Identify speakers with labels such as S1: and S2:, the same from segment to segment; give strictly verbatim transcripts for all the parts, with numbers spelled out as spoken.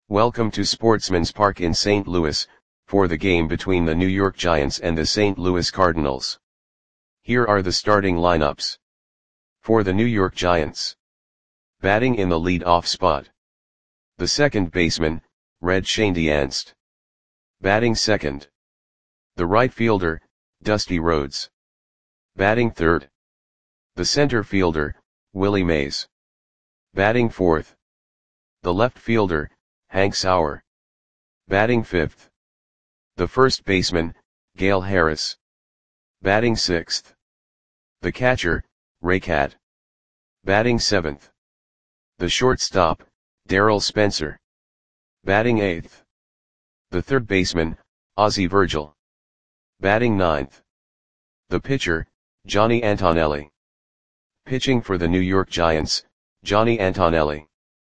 S1: Welcome to Sportsman's Park in Saint Louis, for the game between the New York Giants and the Saint Louis Cardinals. Here are the starting lineups. For the New York Giants. Batting in the lead-off spot. The second baseman, Red Schoendienst. Batting second. The right fielder, Dusty Rhodes. Batting third. The center fielder, Willie Mays. Batting fourth. The left fielder, Hank Sauer. Batting fifth. The first baseman, Gale Harris. Batting sixth. The catcher, Ray Cat. Batting seventh. The shortstop, Darryl Spencer. Batting eighth. The third baseman, Ozzie Virgil. Batting ninth. The pitcher, Johnny Antonelli. Pitching for the New York Giants, Johnny Antonelli.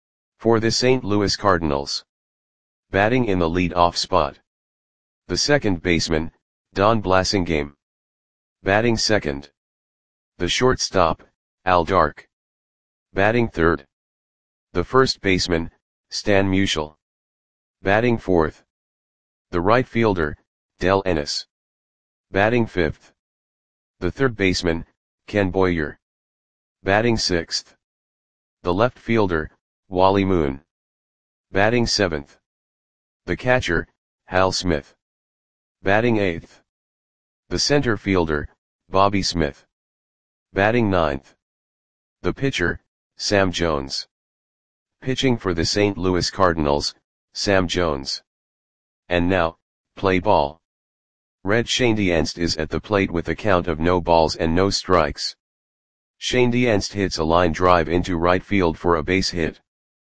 S1: For the Saint Louis Cardinals. Batting in the lead-off spot. The second baseman, Don Blasingame. Batting second. The shortstop, Al Dark. Batting third. The first baseman, Stan Musial. Batting fourth. The right fielder, Del Ennis. Batting fifth. The third baseman, Ken Boyer. Batting sixth. The left fielder, Wally Moon. Batting seventh. The catcher, Hal Smith. Batting eighth. The center fielder, Bobby Smith. Batting ninth. The pitcher, Sam Jones. Pitching for the Saint Louis Cardinals, Sam Jones. And now, play ball. Red Schoendienst is at the plate with a count of no balls and no strikes. Schoendienst hits a line drive into right field for a base hit.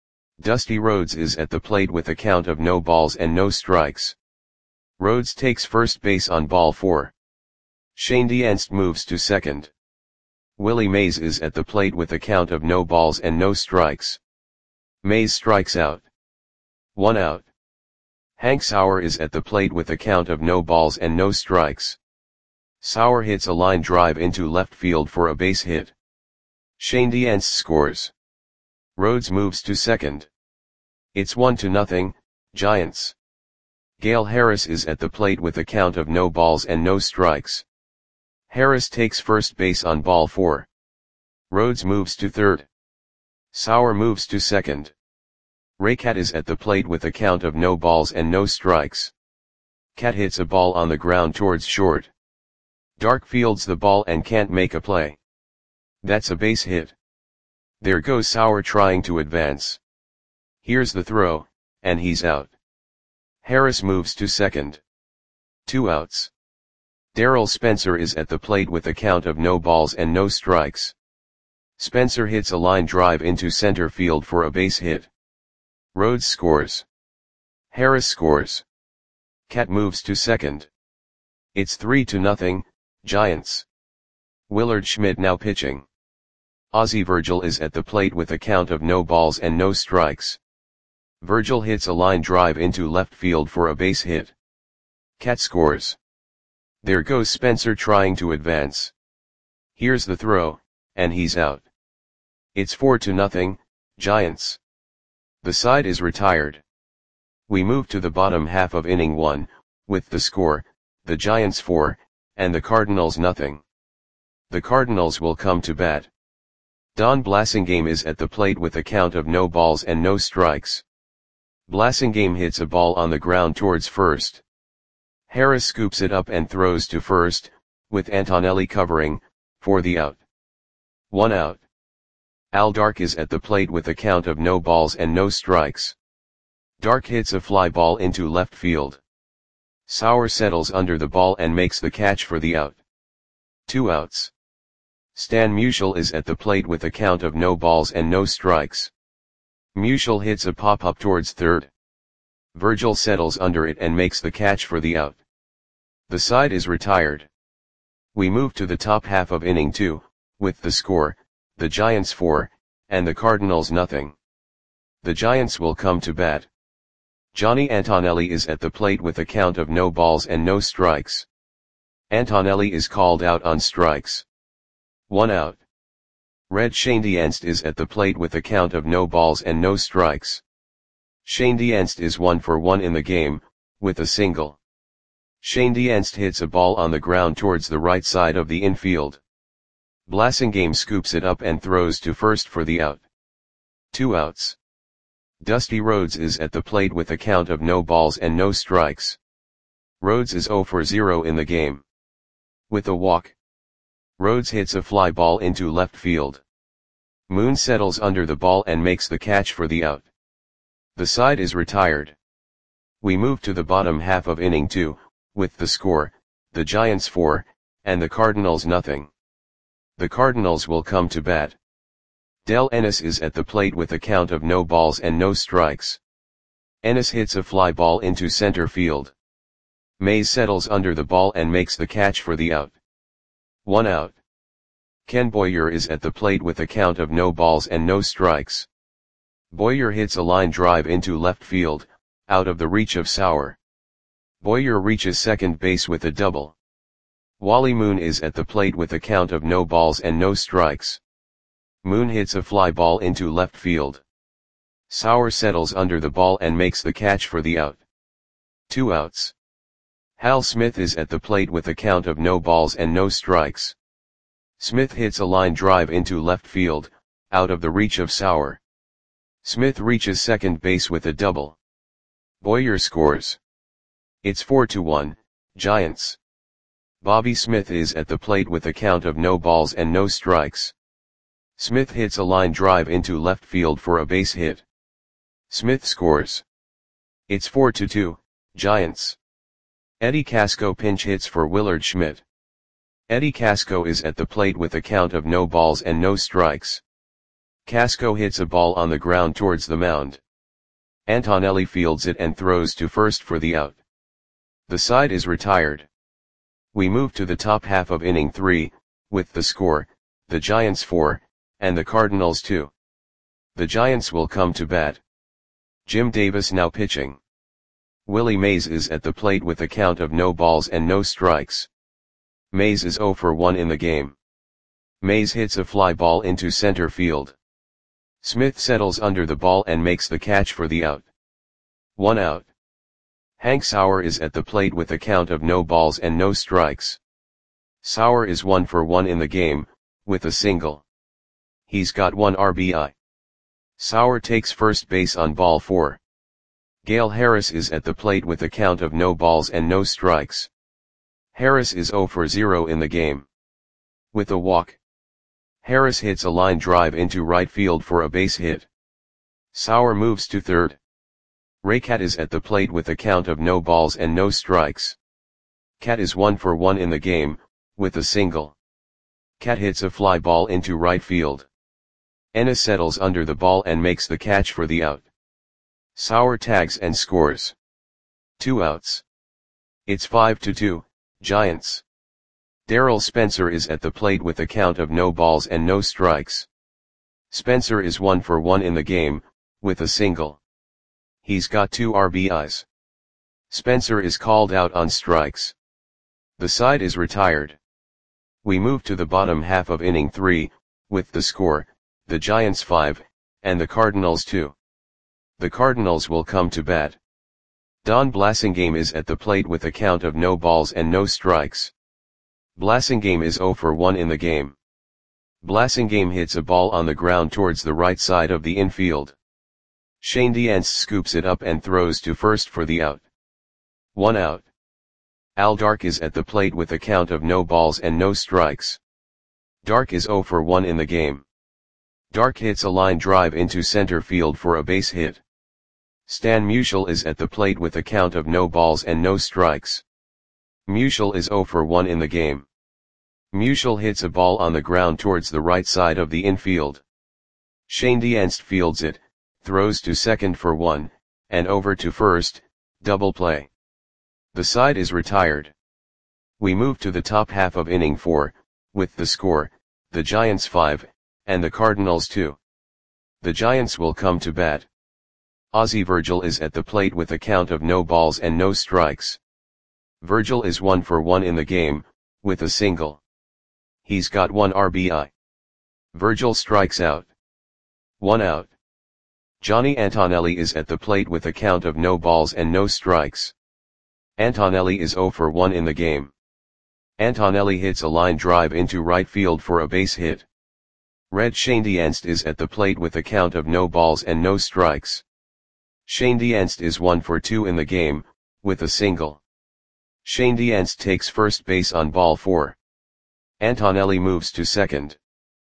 S1: Dusty Rhodes is at the plate with a count of no balls and no strikes. Rhodes takes first base on ball four. Schoendienst moves to second. Willie Mays is at the plate with a count of no balls and no strikes. Mays strikes out. One out. Hank Sauer is at the plate with a count of no balls and no strikes. Sauer hits a line drive into left field for a base hit. Schoendienst scores. Rhodes moves to second. It's one to nothing, Giants. Gale Harris is at the plate with a count of no balls and no strikes. Harris takes first base on ball four. Rhodes moves to third. Sauer moves to second. Ray Cat is at the plate with a count of no balls and no strikes. Cat hits a ball on the ground towards short. Dark fields the ball and can't make a play. That's a base hit. There goes Sauer trying to advance. Here's the throw, and he's out. Harris moves to second. Two outs. Darryl Spencer is at the plate with a count of no balls and no strikes. Spencer hits a line drive into center field for a base hit. Rhodes scores. Harris scores. Cat moves to second. It's three to nothing, Giants. Willard Schmidt now pitching. Ozzie Virgil is at the plate with a count of no balls and no strikes. Virgil hits a line drive into left field for a base hit. Cat scores. There goes Spencer trying to advance. Here's the throw, and he's out. It's four to nothing, Giants. The side is retired. We move to the bottom half of inning one, with the score, the Giants four, and the Cardinals nothing. The Cardinals will come to bat. Don Blasingame is at the plate with a count of no balls and no strikes. Blasingame hits a ball on the ground towards first. Harris scoops it up and throws to first, with Antonelli covering, for the out. One out. Al Dark is at the plate with a count of no balls and no strikes. Dark hits a fly ball into left field. Sauer settles under the ball and makes the catch for the out. Two outs. Stan Musial is at the plate with a count of no balls and no strikes. Musial hits a pop-up towards third. Virgil settles under it and makes the catch for the out. The side is retired. We move to the top half of inning two, with the score, the Giants four, and the Cardinals nothing. The Giants will come to bat. Johnny Antonelli is at the plate with a count of no balls and no strikes. Antonelli is called out on strikes. One out. Red Schoendienst is at the plate with a count of no balls and no strikes. Shane Dienst is one for one in the game, with a single. Shane Dienst hits a ball on the ground towards the right side of the infield. Blasingame scoops it up and throws to first for the out. Two outs. Dusty Rhodes is at the plate with a count of no balls and no strikes. Rhodes is zero for zero in the game. With a walk, Rhodes hits a fly ball into left field. Moon settles under the ball and makes the catch for the out. The side is retired. We move to the bottom half of inning two, with the score, the Giants four, and the Cardinals nothing. The Cardinals will come to bat. Del Ennis is at the plate with a count of no balls and no strikes. Ennis hits a fly ball into center field. Mays settles under the ball and makes the catch for the out. One out. Ken Boyer is at the plate with a count of no balls and no strikes. Boyer hits a line drive into left field, out of the reach of Sauer. Boyer reaches second base with a double. Wally Moon is at the plate with a count of no balls and no strikes. Moon hits a fly ball into left field. Sauer settles under the ball and makes the catch for the out. Two outs. Hal Smith is at the plate with a count of no balls and no strikes. Smith hits a line drive into left field, out of the reach of Sauer. Smith reaches second base with a double. Boyer scores. It's four to one, Giants. Bobby Smith is at the plate with a count of no balls and no strikes. Smith hits a line drive into left field for a base hit. Smith scores. It's four to two, Giants. Eddie Casco pinch hits for Willard Schmidt. Eddie Casco is at the plate with a count of no balls and no strikes. Casco hits a ball on the ground towards the mound. Antonelli fields it and throws to first for the out. The side is retired. We move to the top half of inning three, with the score, the Giants four, and the Cardinals two. The Giants will come to bat. Jim Davis now pitching. Willie Mays is at the plate with a count of no balls and no strikes. Mays is zero for one in the game. Mays hits a fly ball into center field. Smith settles under the ball and makes the catch for the out. One out. Hank Sauer is at the plate with a count of no balls and no strikes. Sauer is one for one in the game, with a single. He's got one R B I. Sauer takes first base on ball four. Gale Harris is at the plate with a count of no balls and no strikes. Harris is zero for zero in the game. With a walk, Harris hits a line drive into right field for a base hit. Sauer moves to third. Raycat is at the plate with a count of no balls and no strikes. Cat is one for one in the game, with a single. Cat hits a fly ball into right field. Ennis settles under the ball and makes the catch for the out. Sauer tags and scores. Two outs. It's five to two, Giants. Darrell Spencer is at the plate with a count of no balls and no strikes. Spencer is one for one in the game, with a single. He's got two R B Is. Spencer is called out on strikes. The side is retired. We move to the bottom half of inning three, with the score, the Giants five, and the Cardinals two. The Cardinals will come to bat. Don Blasingame is at the plate with a count of no balls and no strikes. Blasingame is zero for one in the game. Blasingame hits a ball on the ground towards the right side of the infield. Shane Dienst scoops it up and throws to first for the out. One out. Al Dark is at the plate with a count of no balls and no strikes. Dark is zero for one in the game. Dark hits a line drive into center field for a base hit. Stan Musial is at the plate with a count of no balls and no strikes. Musial is zero for one in the game. Musial hits a ball on the ground towards the right side of the infield. Shane Dienst fields it, throws to second for one, and over to first, double play. The side is retired. We move to the top half of inning four, with the score, the Giants five, and the Cardinals two. The Giants will come to bat. Ozzie Virgil is at the plate with a count of no balls and no strikes. Virgil is one for one in the game, with a single. He's got one R B I. Virgil strikes out. One out. Johnny Antonelli is at the plate with a count of no balls and no strikes. Antonelli is zero for one in the game. Antonelli hits a line drive into right field for a base hit. Red Schoendienst is at the plate with a count of no balls and no strikes. Schoendienst is one for two in the game, with a single. Schoendienst takes first base on ball four. Antonelli moves to second.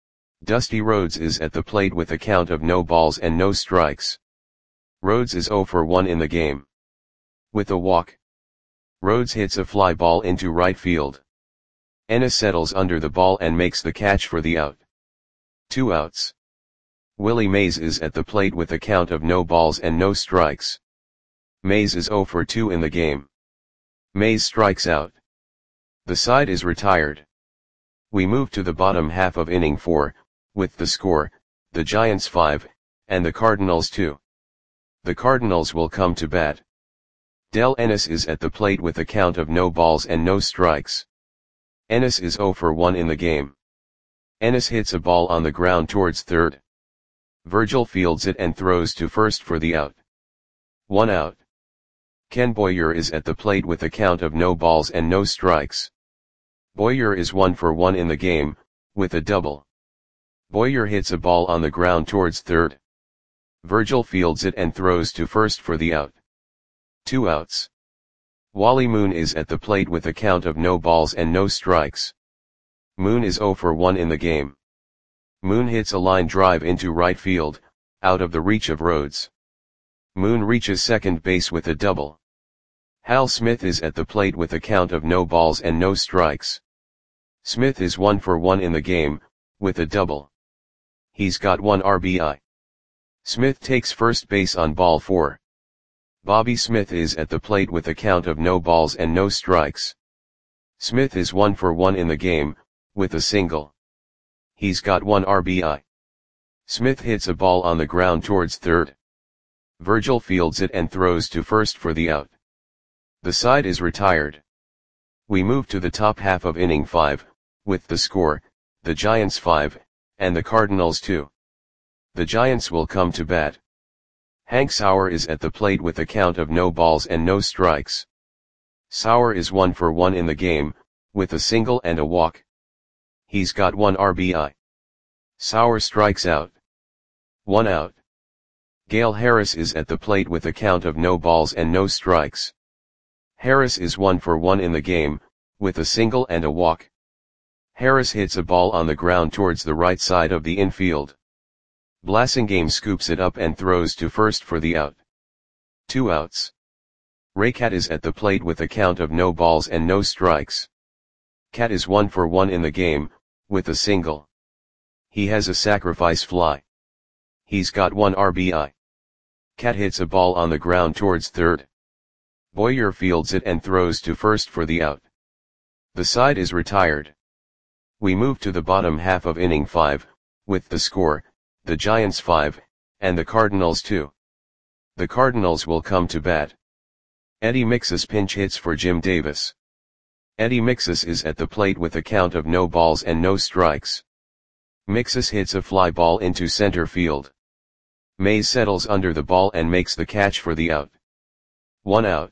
S1: Dusty Rhodes is at the plate with a count of no balls and no strikes. Rhodes is zero for one in the game. With a walk. Rhodes hits a fly ball into right field. Ennis settles under the ball and makes the catch for the out. Two outs. Willie Mays is at the plate with a count of no balls and no strikes. Mays is zero for two in the game. Mays strikes out. The side is retired. We move to the bottom half of inning four, with the score, the Giants five, and the Cardinals two. The Cardinals will come to bat. Del Ennis is at the plate with a count of no balls and no strikes. Ennis is zero for one in the game. Ennis hits a ball on the ground towards third. Virgil fields it and throws to first for the out. One out. Ken Boyer is at the plate with a count of no balls and no strikes. Boyer is one for one in the game, with a double. Boyer hits a ball on the ground towards third. Virgil fields it and throws to first for the out. Two outs. Wally Moon is at the plate with a count of no balls and no strikes. Moon is zero for one in the game. Moon hits a line drive into right field, out of the reach of Rhodes. Moon reaches second base with a double. Hal Smith is at the plate with a count of no balls and no strikes. Smith is one for one in the game, with a double. He's got one R B I. Smith takes first base on ball four. Bobby Smith is at the plate with a count of no balls and no strikes. Smith is one for one in the game, with a single. He's got one R B I. Smith hits a ball on the ground towards third. Virgil fields it and throws to first for the out. The side is retired. We move to the top half of inning five, with the score, the Giants five, and the Cardinals two. The Giants will come to bat. Hank Sauer is at the plate with a count of no balls and no strikes. Sauer is one for one in the game, with a single and a walk. He's got one R B I. Sauer strikes out. One out. Gale Harris is at the plate with a count of no balls and no strikes. Harris is one for one in the game, with a single and a walk. Harris hits a ball on the ground towards the right side of the infield. Blasingame scoops it up and throws to first for the out. Two outs. Raycat is at the plate with a count of no balls and no strikes. Cat is one for one in the game, with a single. He has a sacrifice fly. He's got one R B I. Cat hits a ball on the ground towards third. Boyer fields it and throws to first for the out. The side is retired. We move to the bottom half of inning five, with the score, the Giants five, and the Cardinals two. The Cardinals will come to bat. Eddie Mixus pinch hits for Jim Davis. Eddie Mixus is at the plate with a count of no balls and no strikes. Mixus hits a fly ball into center field. Mays settles under the ball and makes the catch for the out. One out.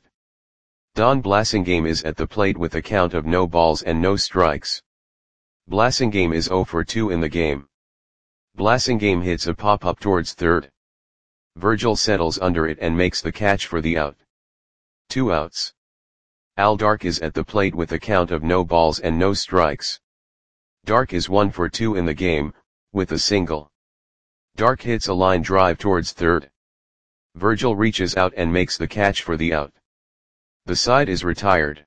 S1: Don Blasingame is at the plate with a count of no balls and no strikes. Blasingame is zero for two in the game. Blasingame hits a pop-up towards third. Virgil settles under it and makes the catch for the out. Two outs. Al Dark is at the plate with a count of no balls and no strikes. Dark is one for two in the game, with a single. Dark hits a line drive towards third. Virgil reaches out and makes the catch for the out. The side is retired.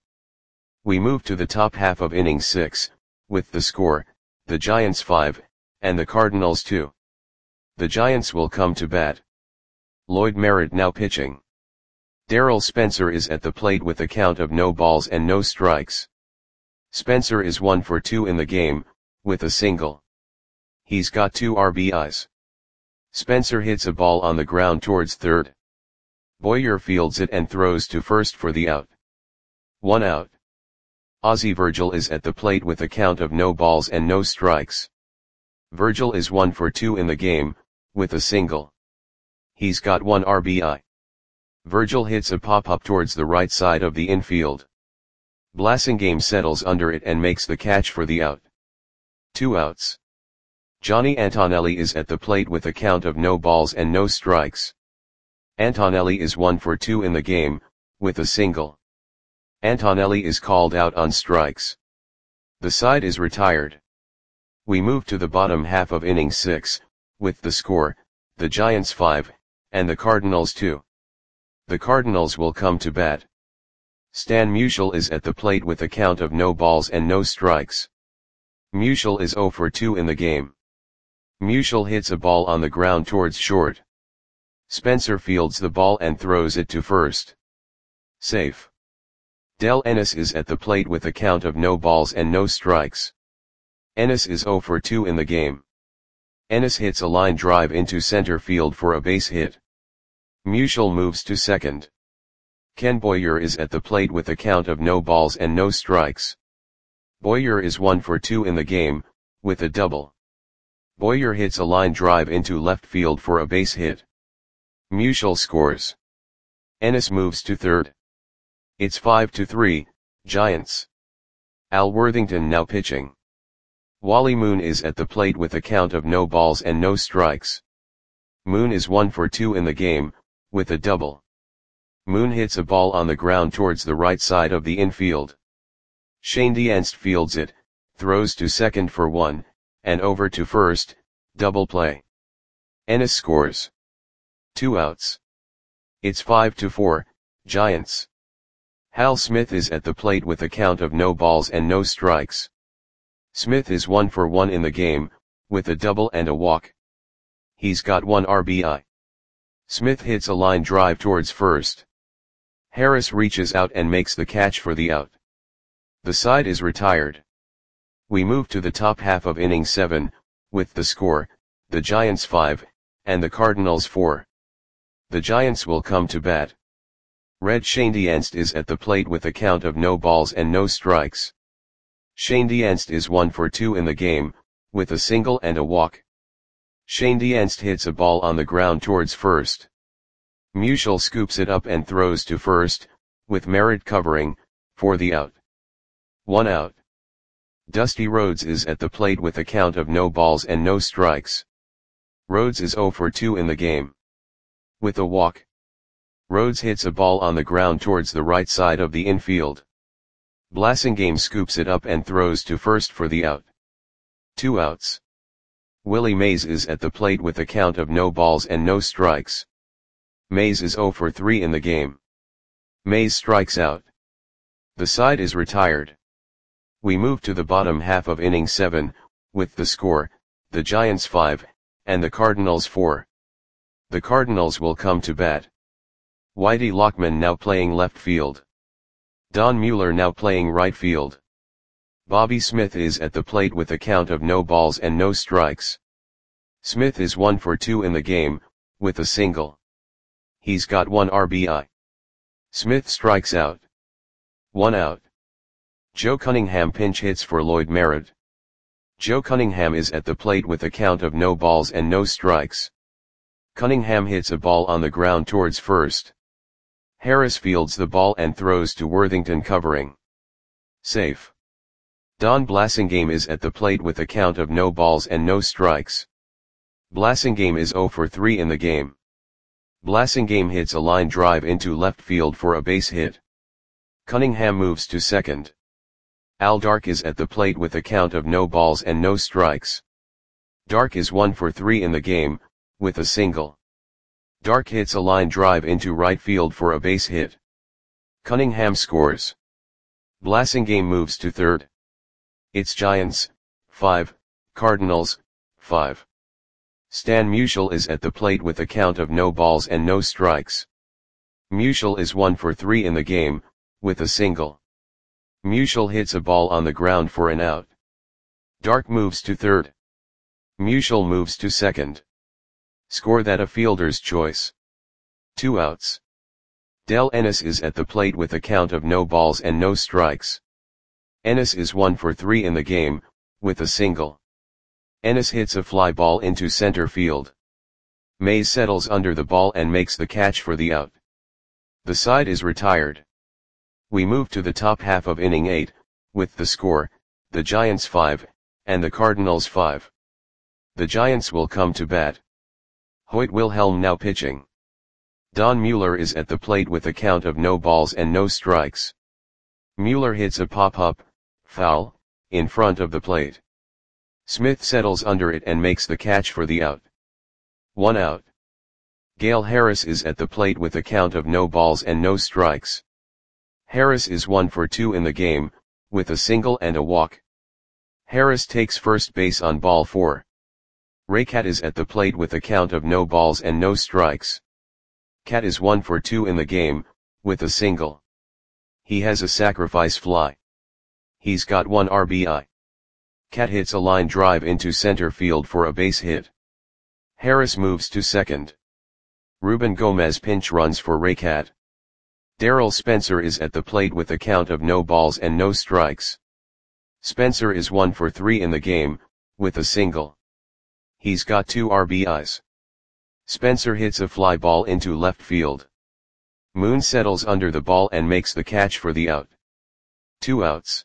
S1: We move to the top half of inning six, with the score, the Giants five, and the Cardinals two. The Giants will come to bat. Lloyd Merritt now pitching. Darrell Spencer is at the plate with a count of no balls and no strikes. Spencer is one for two in the game, with a single. He's got two R B Is. Spencer hits a ball on the ground towards third. Boyer fields it and throws to first for the out. One out. Ozzie Virgil is at the plate with a count of no balls and no strikes. Virgil is one for two in the game, with a single. He's got one R B I. Virgil hits a pop-up towards the right side of the infield. Blasingame settles under it and makes the catch for the out. Two outs. Johnny Antonelli is at the plate with a count of no balls and no strikes. Antonelli is one for two in the game, with a single. Antonelli is called out on strikes. The side is retired. We move to the bottom half of inning six, with the score, the Giants five, and the Cardinals two. The Cardinals will come to bat. Stan Musial is at the plate with a count of no balls and no strikes. Musial is zero for two in the game. Musial hits a ball on the ground towards short. Spencer fields the ball and throws it to first. Safe. Del Ennis is at the plate with a count of no balls and no strikes. Ennis is zero for two in the game. Ennis hits a line drive into center field for a base hit. Musial moves to second. Ken Boyer is at the plate with a count of no balls and no strikes. Boyer is one for two in the game, with a double. Boyer hits a line drive into left field for a base hit. Musial scores. Ennis moves to third. It's five to three, Giants. Al Worthington now pitching. Wally Moon is at the plate with a count of no balls and no strikes. Moon is one for two in the game, with a double. Moon hits a ball on the ground towards the right side of the infield. Shane Dienst fields it, throws to second for one, and over to first, double play. Ennis scores. Two outs. It's five to four, Giants. Hal Smith is at the plate with a count of no balls and no strikes. Smith is one for one in the game, with a double and a walk. He's got one R B I. Smith hits a line drive towards first. Harris reaches out and makes the catch for the out. The side is retired. We move to the top half of inning seven, with the score, the Giants five, and the Cardinals four. The Giants will come to bat. Red Shane Dienst is at the plate with a count of no balls and no strikes. Shane Dienst is one for two in the game, with a single and a walk. Shane Dienst hits a ball on the ground towards first. Musial scoops it up and throws to first, with Merritt covering, for the out. One out. Dusty Rhodes is at the plate with a count of no balls and no strikes. Rhodes is zero for two in the game. With a walk. Rhodes hits a ball on the ground towards the right side of the infield. Blasingame scoops it up and throws to first for the out. Two outs. Willie Mays is at the plate with a count of no balls and no strikes. Mays is zero for three in the game. Mays strikes out. The side is retired. We move to the bottom half of inning seven, with the score, the Giants five, and the Cardinals four. The Cardinals will come to bat. Whitey Lockman now playing left field. Don Mueller now playing right field. Bobby Smith is at the plate with a count of no balls and no strikes. Smith is one for two in the game, with a single. He's got one R B I. Smith strikes out. One out. Joe Cunningham pinch hits for Lloyd Merritt. Joe Cunningham is at the plate with a count of no balls and no strikes. Cunningham hits a ball on the ground towards first. Harris fields the ball and throws to Worthington covering. Safe. Don Blasingame is at the plate with a count of no balls and no strikes. Blasingame is zero for three in the game. Blasingame hits a line drive into left field for a base hit. Cunningham moves to second. Al Dark is at the plate with a count of no balls and no strikes. Dark is one for three in the game, with a single. Dark hits a line drive into right field for a base hit. Cunningham scores. Blasingame moves to third. It's Giants, five, Cardinals, five. Stan Musial is at the plate with a count of no balls and no strikes. Musial is one for three in the game, with a single. Musial hits a ball on the ground for an out. Dark moves to third. Musial moves to second. Score that a fielder's choice. Two outs. Del Ennis is at the plate with a count of no balls and no strikes. Ennis is one for three in the game, with a single. Ennis hits a fly ball into center field. Mays settles under the ball and makes the catch for the out. The side is retired. We move to the top half of inning eight, with the score, the Giants five, and the Cardinals five. The Giants will come to bat. Hoyt Wilhelm now pitching. Don Mueller is at the plate with a count of no balls and no strikes. Mueller hits a pop-up, foul, in front of the plate. Smith settles under it and makes the catch for the out. One out. Gale Harris is at the plate with a count of no balls and no strikes. Harris is one for two in the game, with a single and a walk. Harris takes first base on ball four. Raycat is at the plate with a count of no balls and no strikes. Cat is one for two in the game, with a single. He has a sacrifice fly. He's got one R B I. Cat hits a line drive into center field for a base hit. Harris moves to second. Ruben Gomez pinch runs for Raycat. Darrell Spencer is at the plate with a count of no balls and no strikes. Spencer is one for three in the game, with a single. He's got two R B Is. Spencer hits a fly ball into left field. Moon settles under the ball and makes the catch for the out. Two outs.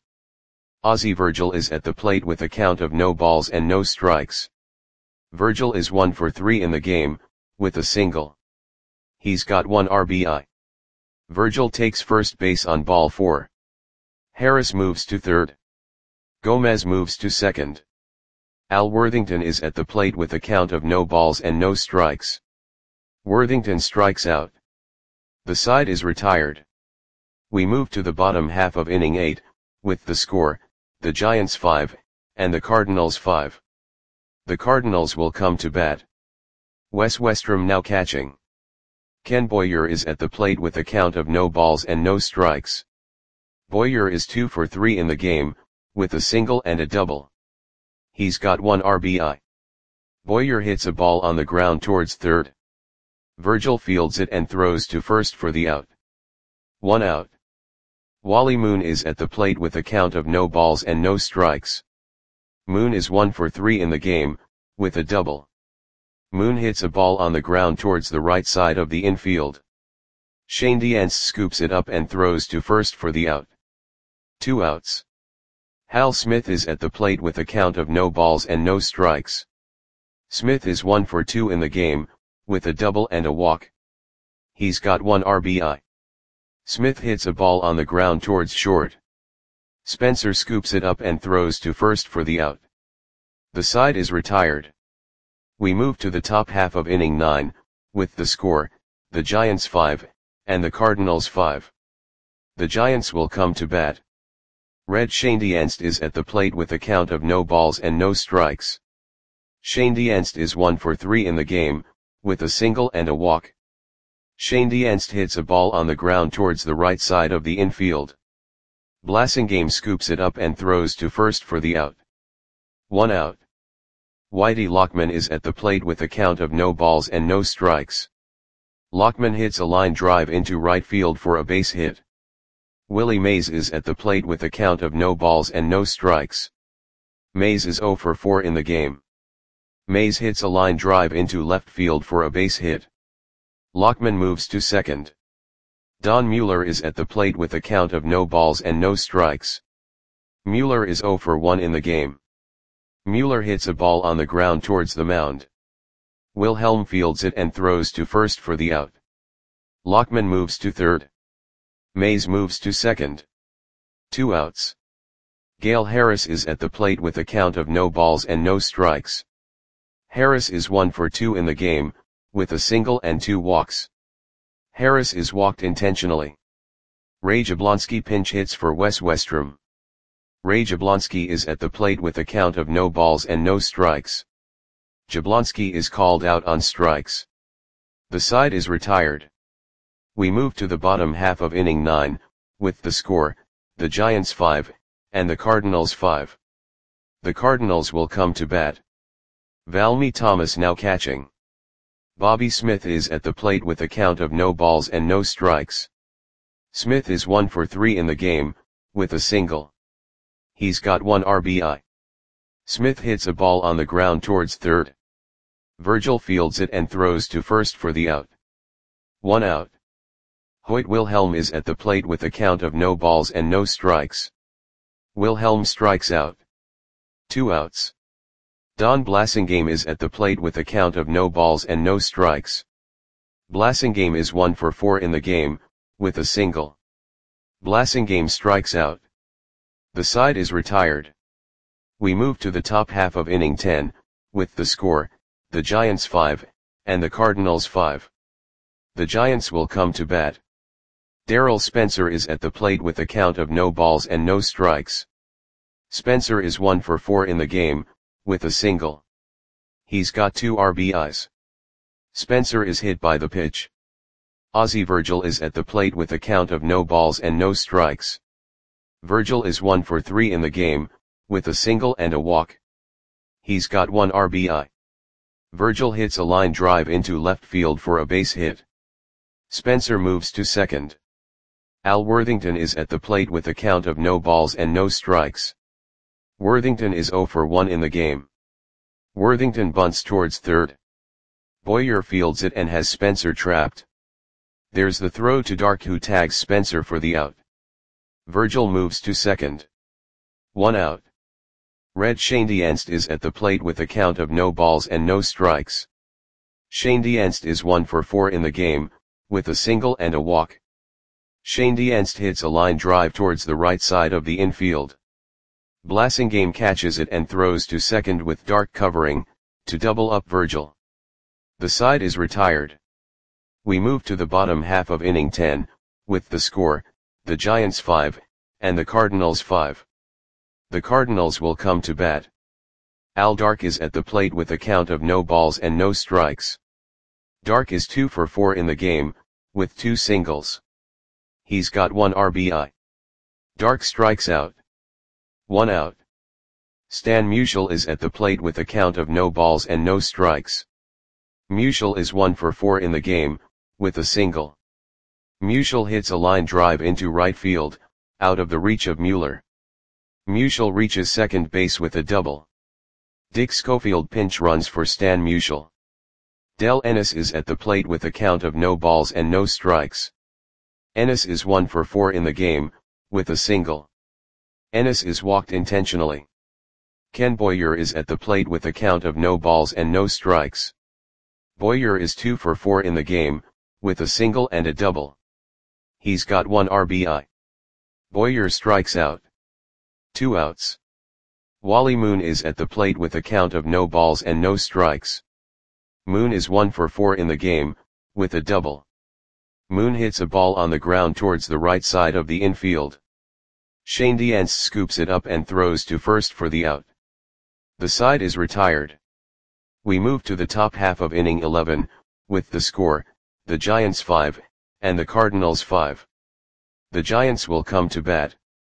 S1: Ozzie Virgil is at the plate with a count of no balls and no strikes. Virgil is one for three in the game, with a single. He's got one R B I. Virgil takes first base on ball four. Harris moves to third. Gomez moves to second. Al Worthington is at the plate with a count of no balls and no strikes. Worthington strikes out. The side is retired. We move to the bottom half of inning eight, with the score, the Giants five, and the Cardinals five. The Cardinals will come to bat. Wes Westrum now catching. Ken Boyer is at the plate with a count of no balls and no strikes. Boyer is two for three in the game, with a single and a double. He's got one R B I. Boyer hits a ball on the ground towards third. Virgil fields it and throws to first for the out. One out. Wally Moon is at the plate with a count of no balls and no strikes. Moon is one for three in the game, with a double. Moon hits a ball on the ground towards the right side of the infield. Shane Diance scoops it up and throws to first for the out. Two outs. Hal Smith is at the plate with a count of no balls and no strikes. Smith is one for two in the game, with a double and a walk. He's got one R B I. Smith hits a ball on the ground towards short. Spencer scoops it up and throws to first for the out. The side is retired. We move to the top half of inning nine, with the score, the Giants five, and the Cardinals five. The Giants will come to bat. Red Shane Dienst is at the plate with a count of no balls and no strikes. Shane Dienst is one for three in the game, with a single and a walk. Shane Dienst hits a ball on the ground towards the right side of the infield. Blasingame scoops it up and throws to first for the out. One out. Whitey Lockman is at the plate with a count of no balls and no strikes. Lockman hits a line drive into right field for a base hit. Willie Mays is at the plate with a count of no balls and no strikes. Mays is zero for four in the game. Mays hits a line drive into left field for a base hit. Lockman moves to second. Don Mueller is at the plate with a count of no balls and no strikes. Mueller is zero for one in the game. Mueller hits a ball on the ground towards the mound. Wilhelm fields it and throws to first for the out. Lockman moves to third. Mays moves to second. Two outs. Gale Harris is at the plate with a count of no balls and no strikes. Harris is one for two in the game, with a single and two walks. Harris is walked intentionally. Ray Jablonski pinch hits for Wes Westrum. Ray Jablonski is at the plate with a count of no balls and no strikes. Jablonski is called out on strikes. The side is retired. We move to the bottom half of inning nine, with the score, the Giants five, and the Cardinals five. The Cardinals will come to bat. Valmy Thomas now catching. Bobby Smith is at the plate with a count of no balls and no strikes. Smith is one for three in the game, with a single. He's got one R B I. Smith hits a ball on the ground towards third. Virgil fields it and throws to first for the out. One out. Hoyt Wilhelm is at the plate with a count of no balls and no strikes. Wilhelm strikes out. Two outs. Don Blasingame is at the plate with a count of no balls and no strikes. Blasingame is one for four in the game, with a single. Blasingame strikes out. The side is retired. We move to the top half of inning ten, with the score, the Giants five, and the Cardinals five. The Giants will come to bat. Darrell Spencer is at the plate with a count of no balls and no strikes. Spencer is one for four in the game, with a single. He's got two R B Is. Spencer is hit by the pitch. Ozzie Virgil is at the plate with a count of no balls and no strikes. Virgil is one for three in the game, with a single and a walk. He's got one R B I. Virgil hits a line drive into left field for a base hit. Spencer moves to second. Al Worthington is at the plate with a count of no balls and no strikes. Worthington is zero for one in the game. Worthington bunts towards third. Boyer fields it and has Spencer trapped. There's the throw to Dark, who tags Spencer for the out. Virgil moves to second. One out. Red Schoendienst is at the plate with a count of no balls and no strikes. Schoendienst is one for four in the game, with a single and a walk. Schoendienst hits a line drive towards the right side of the infield. Blasingame catches it and throws to second with Dark covering, to double up Virgil. The side is retired. We move to the bottom half of inning ten, with the score, the Giants five, and the Cardinals five. The Cardinals will come to bat. Al Dark is at the plate with a count of no balls and no strikes. Dark is two for four in the game, with two singles. He's got one R B I. Dark strikes out. One out. Stan Musial is at the plate with a count of no balls and no strikes. Musial is one for four in the game, with a single. Musial hits a line drive into right field, out of the reach of Mueller. Musial reaches second base with a double. Dick Schofield pinch runs for Stan Musial. Del Ennis is at the plate with a count of no balls and no strikes. Ennis is one for four in the game, with a single. Ennis is walked intentionally. Ken Boyer is at the plate with a count of no balls and no strikes. Boyer is two for four in the game, with a single and a double. He's got one R B I. Boyer strikes out. Two outs. Wally Moon is at the plate with a count of no balls and no strikes. Moon is one for four in the game, with a double. Moon hits a ball on the ground towards the right side of the infield. Schoendienst scoops it up and throws to first for the out. The side is retired. We move to the top half of inning eleven, with the score, the Giants five, and the Cardinals five. The Giants will come to bat.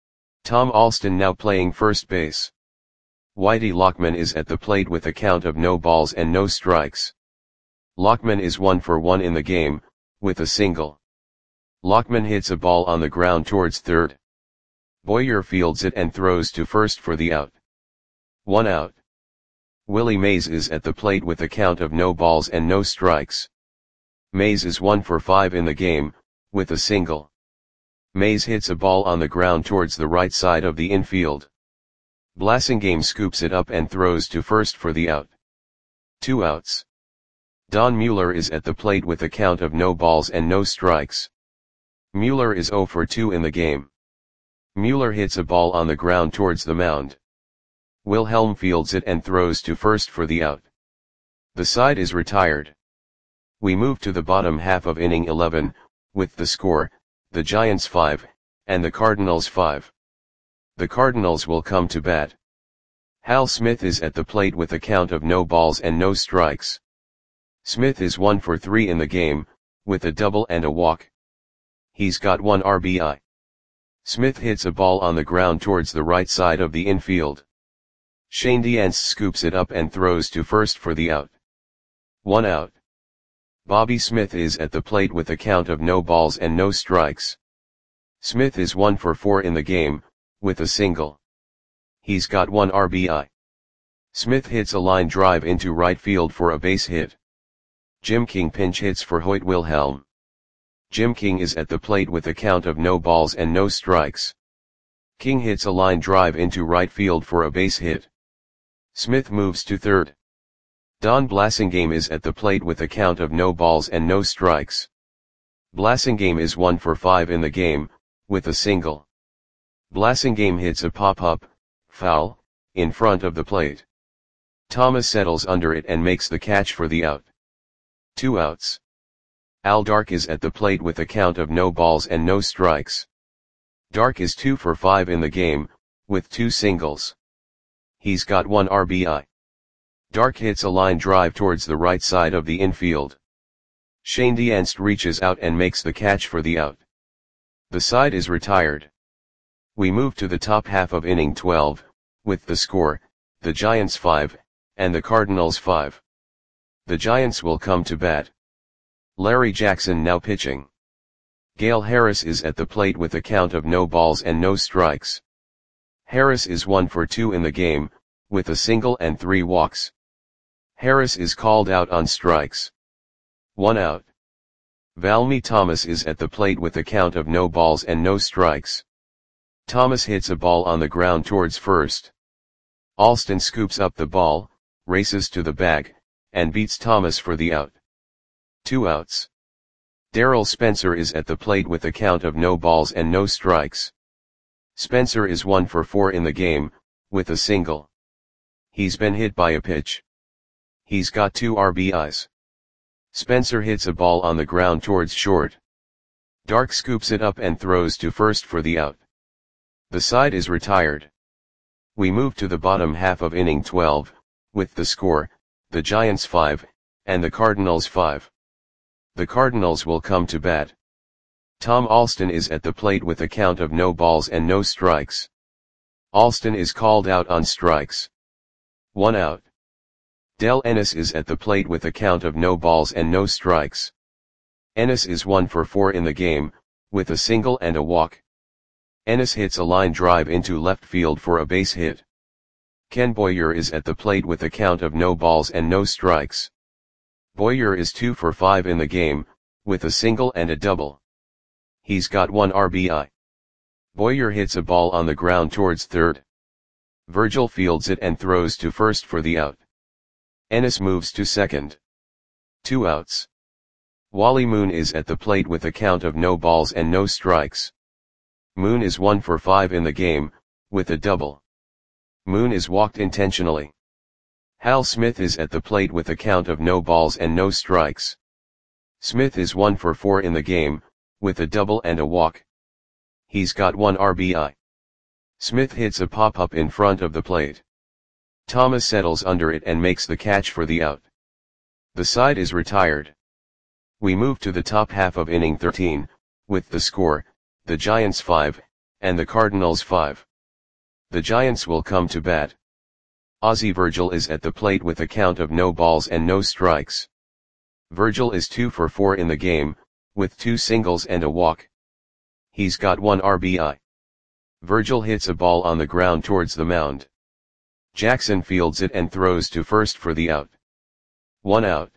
S1: Tom Alston now playing first base. Whitey Lockman is at the plate with a count of no balls and no strikes. Lockman is one for one in the game, with a single. Lockman hits a ball on the ground towards third. Boyer fields it and throws to first for the out. One out. Willie Mays is at the plate with a count of no balls and no strikes. Mays is one for five in the game, with a single. Mays hits a ball on the ground towards the right side of the infield. Blasingame scoops it up and throws to first for the out. Two outs. Don Mueller is at the plate with a count of no balls and no strikes. Mueller is zero for two in the game. Mueller hits a ball on the ground towards the mound. Wilhelm fields it and throws to first for the out. The side is retired. We move to the bottom half of inning eleven, with the score, the Giants five, and the Cardinals five. The Cardinals will come to bat. Hal Smith is at the plate with a count of no balls and no strikes. Smith is one for three in the game, with a double and a walk. He's got one R B I. Smith hits a ball on the ground towards the right side of the infield. Schoendienst scoops it up and throws to first for the out. One out. Bobby Smith is at the plate with a count of no balls and no strikes. Smith is one for four in the game, with a single. He's got one R B I. Smith hits a line drive into right field for a base hit. Jim King pinch hits for Hoyt Wilhelm. Jim King is at the plate with a count of no balls and no strikes. King hits a line drive into right field for a base hit. Smith moves to third. Don Blasingame is at the plate with a count of no balls and no strikes. Blasingame is one for five in the game, with a single. Blasingame hits a pop-up, foul, in front of the plate. Thomas settles under it and makes the catch for the out. Two outs. Al Dark is at the plate with a count of no balls and no strikes. Dark is two for five in the game, with two singles. He's got one R B I. Dark hits a line drive towards the right side of the infield. Shane Dienst reaches out and makes the catch for the out. The side is retired. We move to the top half of inning twelve, with the score, the Giants five, and the Cardinals five. The Giants will come to bat. Larry Jackson now pitching. Gale Harris is at the plate with a count of no balls and no strikes. Harris is one for two in the game, with a single and three walks. Harris is called out on strikes. One out. Valmy Thomas is at the plate with a count of no balls and no strikes. Thomas hits a ball on the ground towards first. Alston scoops up the ball, races to the bag, and beats Thomas for the out. Two outs. Darrell Spencer is at the plate with a count of no balls and no strikes. Spencer is one for four in the game, with a single. He's been hit by a pitch. He's got two R B Is. Spencer hits a ball on the ground towards short. Dark scoops it up and throws to first for the out. The side is retired. We move to the bottom half of inning twelve, with the score, the Giants five, and the Cardinals five. The Cardinals will come to bat. Tom Alston is at the plate with a count of no balls and no strikes. Alston is called out on strikes. One out. Del Ennis is at the plate with a count of no balls and no strikes. Ennis is one for four in the game, with a single and a walk. Ennis hits a line drive into left field for a base hit. Ken Boyer is at the plate with a count of no balls and no strikes. Boyer is two for five in the game, with a single and a double. He's got one R B I. Boyer hits a ball on the ground towards third. Virgil fields it and throws to first for the out. Ennis moves to second. Two outs. Wally Moon is at the plate with a count of no balls and no strikes. Moon is one for five in the game, with a double. Moon is walked intentionally. Hal Smith is at the plate with a count of no balls and no strikes. Smith is one for four in the game, with a double and a walk. He's got one R B I. Smith hits a pop-up in front of the plate. Thomas settles under it and makes the catch for the out. The side is retired. We move to the top half of inning thirteen, with the score, the Giants five, and the Cardinals five. The Giants will come to bat. Ozzie Virgil is at the plate with a count of no balls and no strikes. Virgil is two for four in the game, with two singles and a walk. He's got one R B I. Virgil hits a ball on the ground towards the mound. Jackson fields it and throws to first for the out. One out.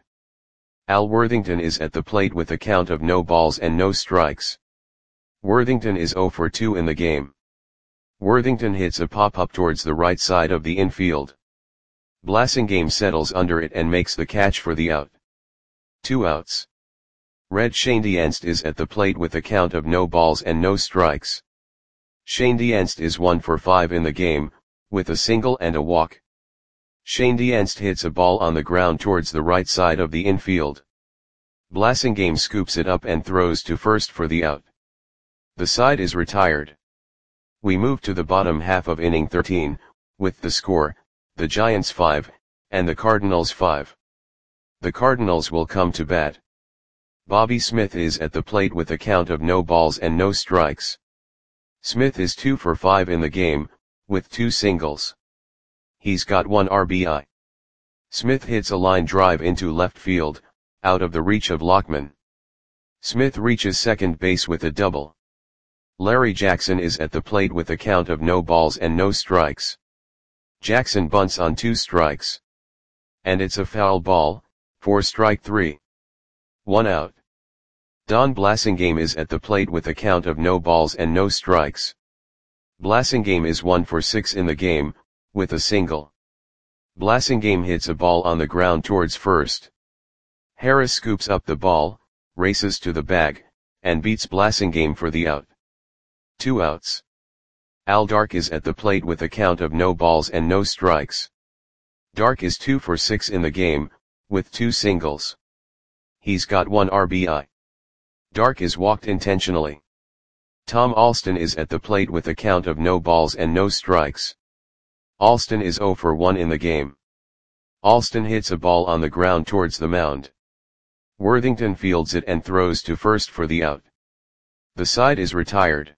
S1: Al Worthington is at the plate with a count of no balls and no strikes. Worthington is zero for two in the game. Worthington hits a pop-up towards the right side of the infield. Blasingame settles under it and makes the catch for the out. Two outs. Red Shane Dienst is at the plate with a count of no balls and no strikes. Shane Dienst is one for five in the game, with a single and a walk. Shane Dienst hits a ball on the ground towards the right side of the infield. Blasingame scoops it up and throws to first for the out. The side is retired. We move to the bottom half of inning thirteen, with the score, the Giants five, and the Cardinals five. The Cardinals will come to bat. Bobby Smith is at the plate with a count of no balls and no strikes. Smith is two for five in the game, with two singles. He's got one R B I. Smith hits a line drive into left field, out of the reach of Lockman. Smith reaches second base with a double. Larry Jackson is at the plate with a count of no balls and no strikes. Jackson bunts on two strikes. And it's a foul ball, for strike three. One out. Don Blasingame is at the plate with a count of no balls and no strikes. Blasingame is one for six in the game, with a single. Blasingame hits a ball on the ground towards first. Harris scoops up the ball, races to the bag, and beats Blasingame for the out. Two outs. Al Dark is at the plate with a count of no balls and no strikes. Dark is two for six in the game, with two singles. He's got one R B I. Dark is walked intentionally. Tom Alston is at the plate with a count of no balls and no strikes. Alston is zero for one in the game. Alston hits a ball on the ground towards the mound. Worthington fields it and throws to first for the out. The side is retired.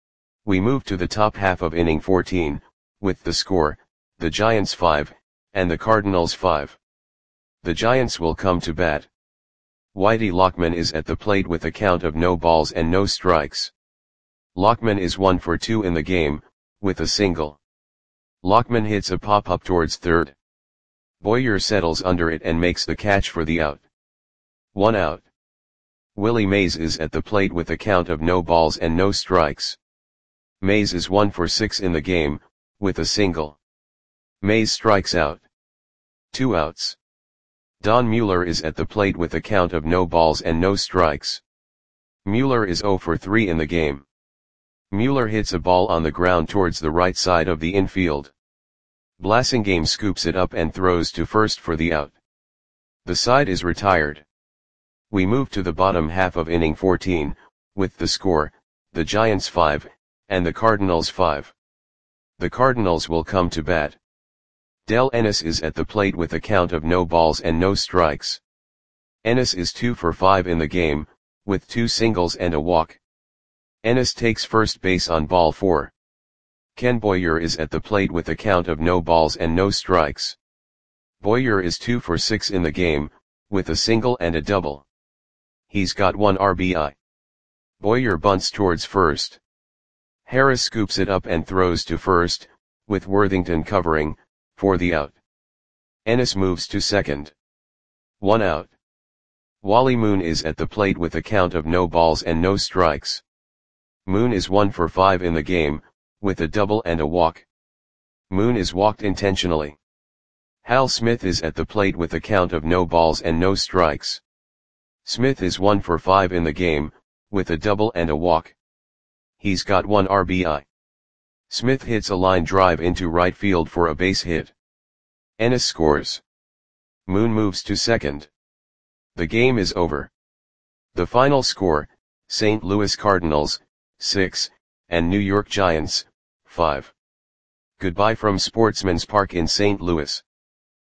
S1: We move to the top half of inning fourteen, with the score, the Giants five, and the Cardinals five. The Giants will come to bat. Whitey Lockman is at the plate with a count of no balls and no strikes. Lockman is one for two in the game, with a single. Lockman hits a pop-up towards third. Boyer settles under it and makes the catch for the out. One out. Willie Mays is at the plate with a count of no balls and no strikes. Mays is one for six in the game, with a single. Mays strikes out. Two outs. Don Mueller is at the plate with a count of no balls and no strikes. Mueller is zero for three in the game. Mueller hits a ball on the ground towards the right side of the infield. Blasingame scoops it up and throws to first for the out. The side is retired. We move to the bottom half of inning fourteen, with the score, the Giants five, and the Cardinals five. The Cardinals will come to bat. Del Ennis is at the plate with a count of no balls and no strikes. Ennis is two for five in the game, with two singles and a walk. Ennis takes first base on ball four. Ken Boyer is at the plate with a count of no balls and no strikes. Boyer is two for six in the game, with a single and a double. He's got one R B I. Boyer bunts towards first. Harris scoops it up and throws to first, with Worthington covering, for the out. Ennis moves to second. One out. Wally Moon is at the plate with a count of no balls and no strikes. Moon is one for five in the game, with a double and a walk. Moon is walked intentionally. Hal Smith is at the plate with a count of no balls and no strikes. Smith is one for five in the game, with a double and a walk. He's got one R B I. Smith hits a line drive into right field for a base hit. Ennis scores. Moon moves to second. The game is over. The final score, Saint Louis Cardinals, six, and New York Giants, five. Goodbye from Sportsman's Park in Saint Louis.